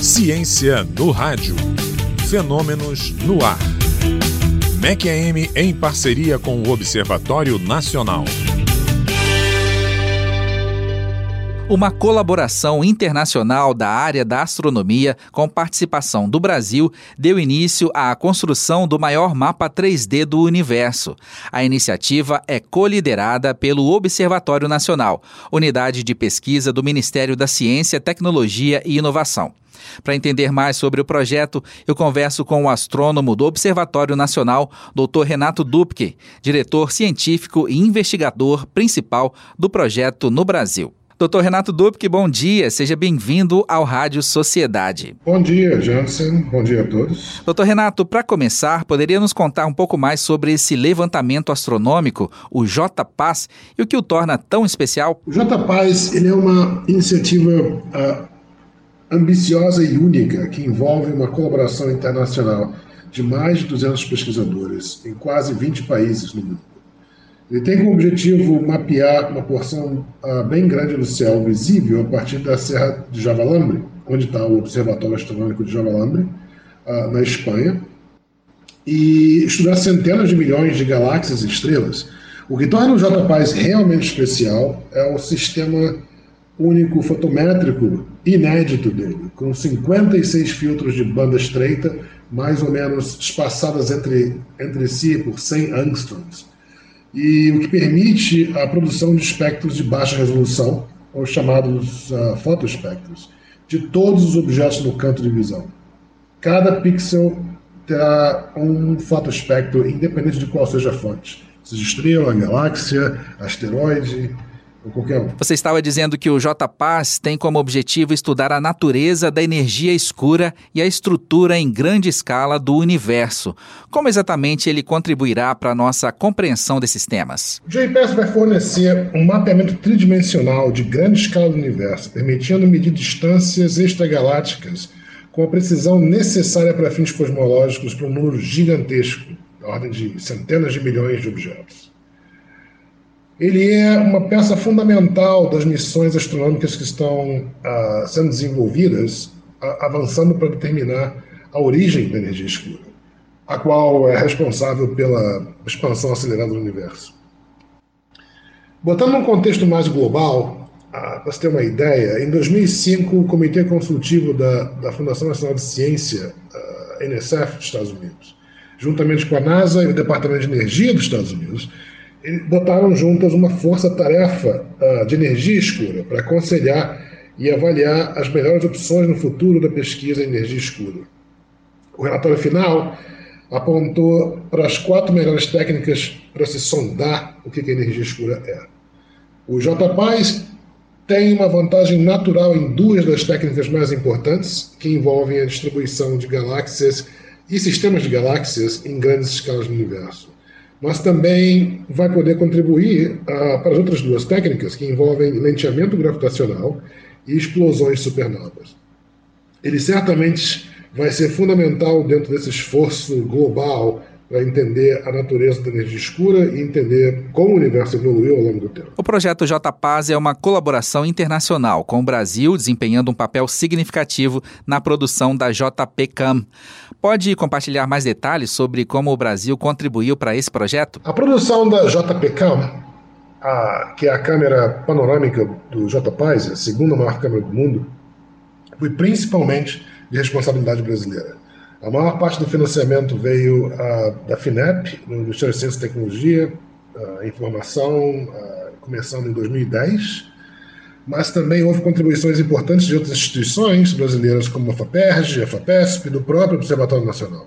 Ciência no rádio. Fenômenos no ar. MEC-AM em parceria com o Observatório Nacional. Uma colaboração internacional da área da astronomia com participação do Brasil deu início à construção do maior mapa 3D do universo. A iniciativa é coliderada pelo Observatório Nacional, unidade de pesquisa do Ministério da Ciência, Tecnologia e Inovação. Para entender mais sobre o projeto, eu converso com o astrônomo do Observatório Nacional, Dr. Renato Dubke, diretor científico e investigador principal do projeto no Brasil. Dr. Renato Dubke, bom dia, seja bem-vindo ao Rádio Sociedade. Bom dia, Jansen, bom dia a todos. Dr. Renato, para começar, poderia nos contar um pouco mais sobre esse levantamento astronômico, o JPAS, e o que o torna tão especial? O JPAS ele é uma iniciativa ambiciosa e única que envolve uma colaboração internacional de mais de 200 pesquisadores em quase 20 países no mundo. Ele tem como objetivo mapear uma porção bem grande do céu visível a partir da Serra de Javalambre, onde está o Observatório Astronômico de Javalambre, na Espanha, e estudar centenas de milhões de galáxias e estrelas. O que torna o JPAS realmente especial é o sistema único fotométrico inédito dele, com 56 filtros de banda estreita, mais ou menos espaçadas entre si por 100 angstroms. E o que permite a produção de espectros de baixa resolução, ou chamados fotoespectros, de todos os objetos no campo de visão. Cada pixel terá um fotoespectro independente de qual seja a fonte, seja estrela, galáxia, asteroide ou qualquer um. Você estava dizendo que o JPAS tem como objetivo estudar a natureza da energia escura e a estrutura em grande escala do universo. Como exatamente ele contribuirá para a nossa compreensão desses temas? O JPAS vai fornecer um mapeamento tridimensional de grande escala do universo, permitindo medir distâncias extragalácticas com a precisão necessária para fins cosmológicos para um número gigantesco, da ordem de centenas de milhões de objetos. Ele é uma peça fundamental das missões astronômicas que estão sendo desenvolvidas, avançando para determinar a origem da energia escura, a qual é responsável pela expansão acelerada do universo. Botando num contexto mais global, para você ter uma ideia, em 2005 o Comitê Consultivo da Fundação Nacional de Ciência, NSF, dos Estados Unidos, juntamente com a NASA e o Departamento de Energia dos Estados Unidos, botaram juntas uma força-tarefa de energia escura para aconselhar e avaliar as melhores opções no futuro da pesquisa em energia escura. O relatório final apontou para as 4 melhores técnicas para se sondar o que a energia escura é. O JPAS tem uma vantagem natural em 2 das técnicas mais importantes, que envolvem a distribuição de galáxias e sistemas de galáxias em grandes escalas no universo. Mas também vai poder contribuir para as outras 2 técnicas, que envolvem lenteamento gravitacional e explosões supernovas. Ele certamente vai ser fundamental dentro desse esforço global para entender a natureza da energia escura e entender como o universo evoluiu ao longo do tempo. O projeto JPAS é uma colaboração internacional, com o Brasil desempenhando um papel significativo na produção da JPCam. Pode compartilhar mais detalhes sobre como o Brasil contribuiu para esse projeto? A produção da JPCam, que é a câmera panorâmica do JPAS, a segunda maior câmera do mundo, foi principalmente de responsabilidade brasileira. A maior parte do financiamento veio da FINEP, do Ministério de Ciência e Tecnologia, Informação, começando em 2010, mas também houve contribuições importantes de outras instituições brasileiras, como a FAPERJ, a FAPESP e do próprio Observatório Nacional.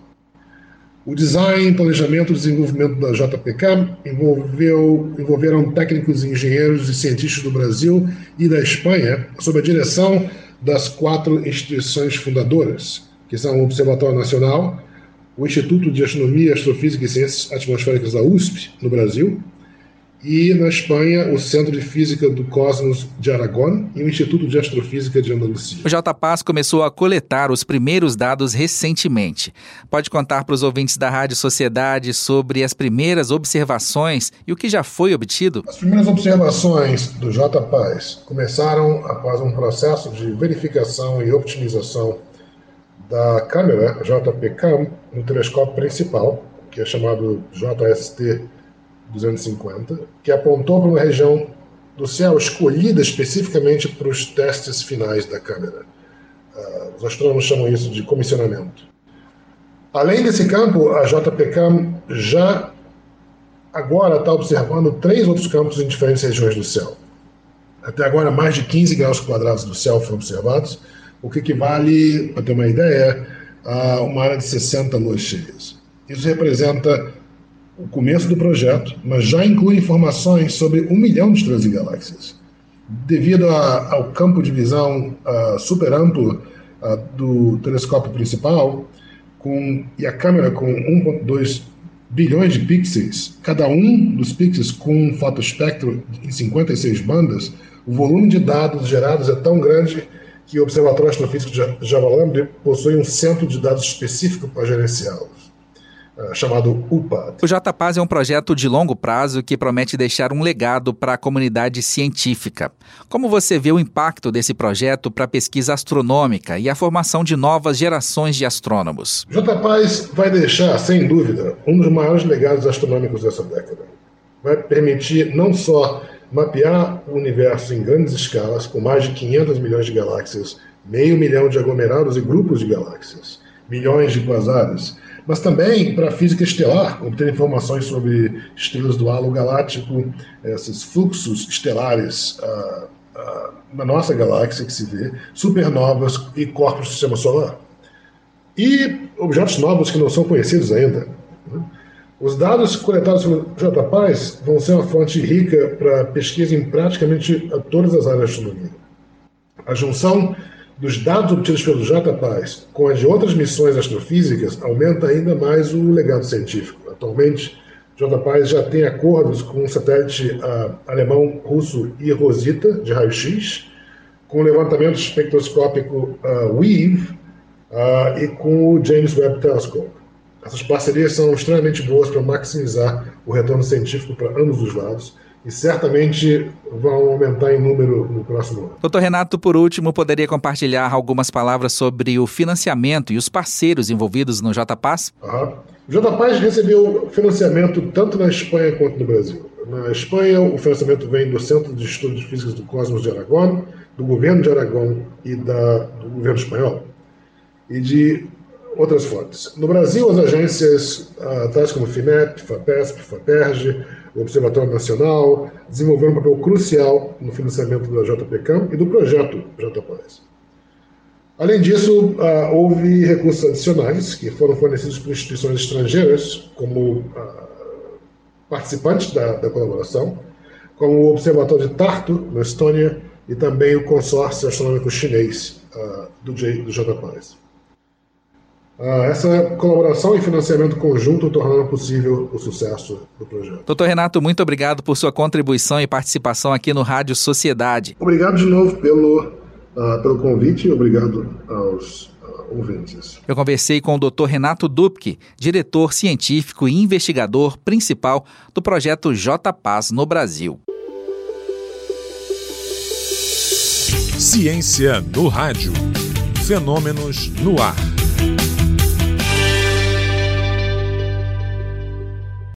O design, planejamento e desenvolvimento da JPCam envolveram técnicos, engenheiros e cientistas do Brasil e da Espanha, sob a direção das 4 instituições fundadoras, que são o Observatório Nacional, o Instituto de Astronomia, Astrofísica e Ciências Atmosféricas da USP, no Brasil, e na Espanha, o Centro de Física do Cosmos de Aragón e o Instituto de Astrofísica de Andalucia. O JPAS começou a coletar os primeiros dados recentemente. Pode contar para os ouvintes da Rádio Sociedade sobre as primeiras observações e o que já foi obtido? As primeiras observações do JPAS começaram após um processo de verificação e optimização da câmera JPCAM no telescópio principal, que é chamado JST 250, que apontou para uma região do céu escolhida especificamente para os testes finais da câmera. Os astrônomos chamam isso de comissionamento. Além desse campo, a JPCAM já agora está observando 3 outros campos em diferentes regiões do céu. Até agora, mais de 15 graus quadrados do céu foram observados, o que equivale, para ter uma ideia, a uma área de 60 luas cheias. Isso representa o começo do projeto, mas já inclui informações sobre 1 milhão de estrelas e galáxias. Devido ao campo de visão super amplo do telescópio principal, e a câmera com 1,2 bilhões de pixels, cada um dos pixels com um fotoespectro em 56 bandas, o volume de dados gerados é tão grande que o Observatório Astrofísico de Javalambre possui um centro de dados específico para gerenciá-los, chamado UPAD. O JPAS é um projeto de longo prazo que promete deixar um legado para a comunidade científica. Como você vê o impacto desse projeto para a pesquisa astronômica e a formação de novas gerações de astrônomos? O JPAS vai deixar, sem dúvida, um dos maiores legados astronômicos dessa década. Vai permitir não só mapear o universo em grandes escalas, com mais de 500 milhões de galáxias, 500 milhão de aglomerados e grupos de galáxias, milhões de quasares, mas também para a física estelar, obter informações sobre estrelas do halo galáctico, esses fluxos estelares na nossa galáxia que se vê, supernovas e corpos do sistema solar. E objetos novos que não são conhecidos ainda. Os dados coletados pelo JPAS vão ser uma fonte rica para pesquisa em praticamente todas as áreas de astronomia. A junção dos dados obtidos pelo JPAS com as de outras missões astrofísicas aumenta ainda mais o legado científico. Atualmente, o JPAS já tem acordos com o satélite alemão russo Rosita, de raio-x, com o levantamento espectroscópico WEAVE e com o James Webb Telescope. Essas parcerias são extremamente boas para maximizar o retorno científico para ambos os lados e certamente vão aumentar em número no próximo ano. Dr. Renato, por último, poderia compartilhar algumas palavras sobre o financiamento e os parceiros envolvidos no JPAS? O JPAS recebeu financiamento tanto na Espanha quanto no Brasil. Na Espanha, o financiamento vem do Centro de Estudos Físicos do Cosmos de Aragón, do governo de Aragão e do governo espanhol, e de outras fontes. No Brasil, as agências tais como FINEP, FAPESP, FAPERJ, o Observatório Nacional, desenvolveram um papel crucial no financiamento da JPCAM e do projeto JPAS. Além disso, houve recursos adicionais que foram fornecidos por instituições estrangeiras como participantes da colaboração, como o Observatório de Tartu, na Estônia, e também o consórcio astronômico chinês do JPAS. Essa colaboração e financiamento conjunto tornaram possível o sucesso do projeto. Dr. Renato, muito obrigado por sua contribuição e participação aqui no Rádio Sociedade. Obrigado de novo pelo convite e obrigado aos ouvintes. Eu conversei com o Dr. Renato Dubke, diretor científico e investigador principal do projeto JPAS no Brasil. Ciência no Rádio. Fenômenos no ar.